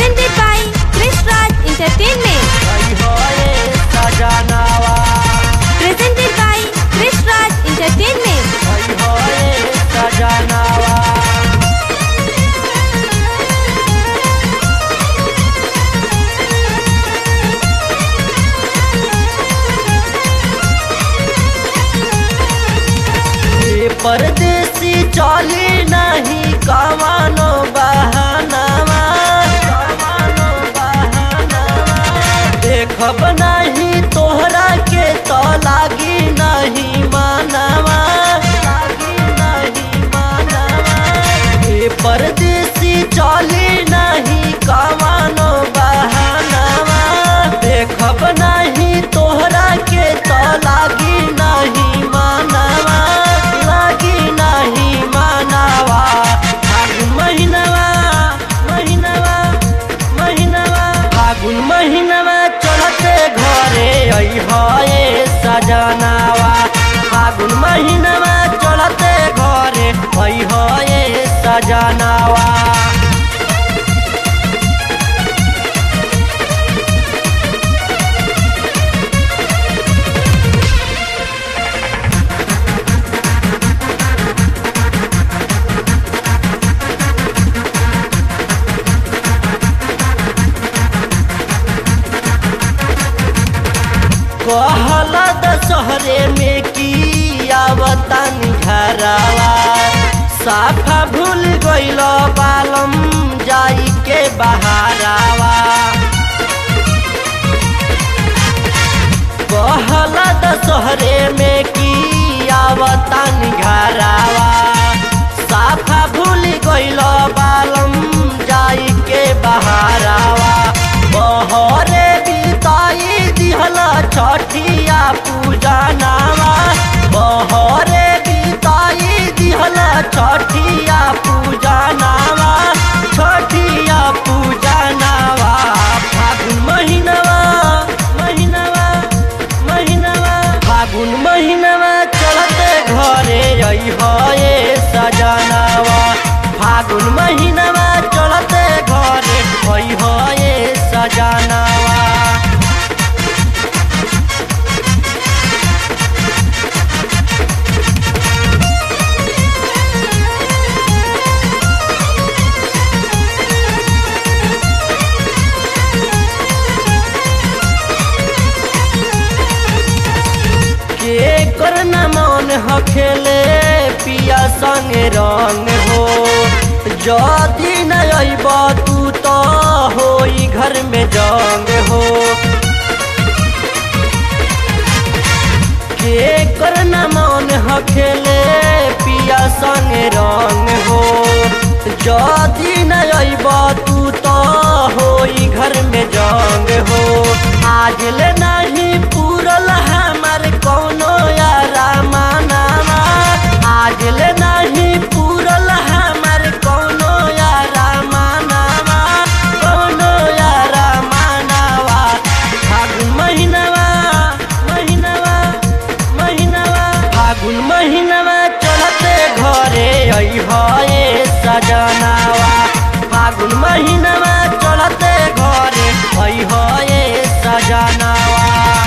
presented by Krish Raj Entertainment. Presented by Krish Raj Entertainment. परदेसी चली नहीं कमानो बहानावा देखब नहीं तोहरा के तो लागी नहीं मानवा परदेसी चली नहीं कमानो बहानावा देखब नहीं तोहरा के तो लागी नहीं मानवा फागुन महीनवा चढ़ते घरे अइहे सजनावा फागुन महीनवा चढ़ते घरे अइहे सजनावा कहला दशहरे में की आवतन घरवा साफा भूल गइल बालम जाई के बहारावा कहला दशहरे में की आवतन घरवा साफा भूल गइल बालम जाई के बहारावा बहरे बिताई दिहला छठिया पूजा नावा बहरे बिताई दिहला छठिया पूजा नावा फागुन महीनवा चलते घरे अइहे सजनावा फागुन महीनवा चलते घरे अइहे सजनावा करना मन हखेले पिया संग रंग हो जदि न अइब तू तो होई घर में जंग हो के करना मन हखेले पिया संग रंग हो जदि न अइब तू तो होई घर में जंग हो आज ले नहीं पूरल हमार कौनो यारा मानावा आज ले नहीं पूरल हमार कौनो यारा मानावा फागुन महीनवा चढ़ते घरे अइहे सजनावा फागुन महीनवा चढ़ते घरे अइहे सजनावा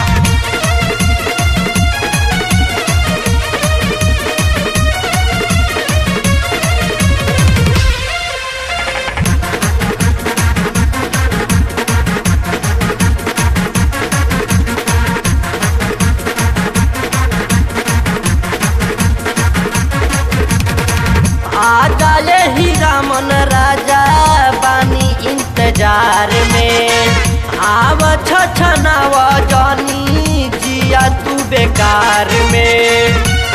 आजा यही रामन राजा बानी इंतजार में आव छछनाव जानी जिया तू बेकार में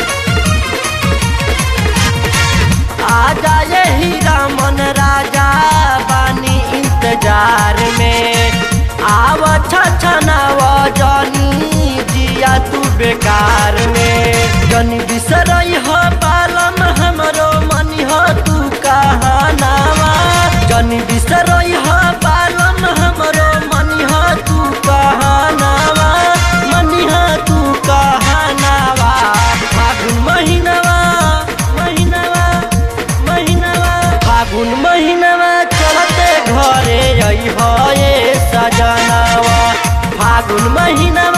आजा यही रामन राजा बानी इंतजार में आव छछनाव जानी जिया तू बेकार में जनी बिसरई हो पालम हमरो मनी हो तू कहानावा जनी बिसरई हो पालम हमरो मनी हो तू कहानावा फागुन महीनवा चलते घरे अइहे सजनावा। फागुन महीना